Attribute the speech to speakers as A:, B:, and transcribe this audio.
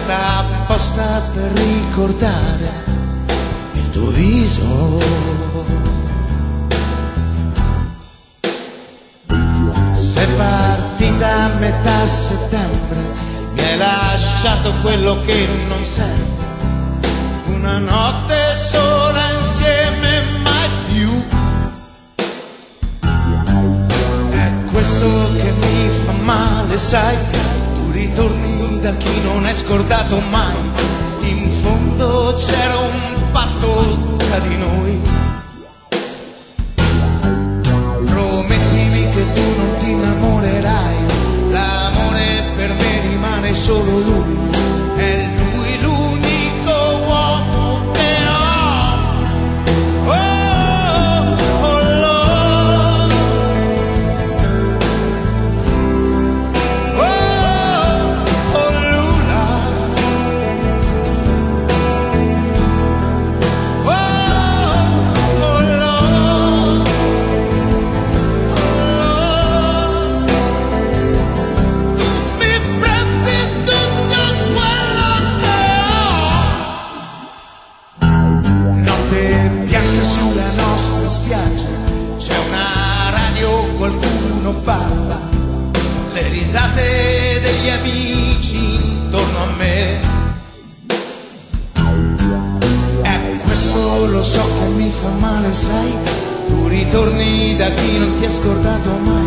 A: fatta apposta per ricordare il tuo viso. Sei partita a metà settembre, mi hai lasciato quello che non serve, una notte sola insieme, mai più. È questo che mi fa male, sai, tu ritorni da chi non è scordato mai. In fondo c'era un patto tra di noi. Promettimi che tu non ti innamorerai, l'amore per me rimane solo lui, è lui l'unico uomo che ho. Oh, oh Lord. Oh, oh Luna. Oh, oh Lord. Mi prendi tutto quello che ho. Notte bianca sulla nostra spiaggia, c'è una radio, qualcuno parla, le risate degli amici intorno a me. E questo lo so che mi fa male, sai, tu ritorni da chi non ti ha scordato mai.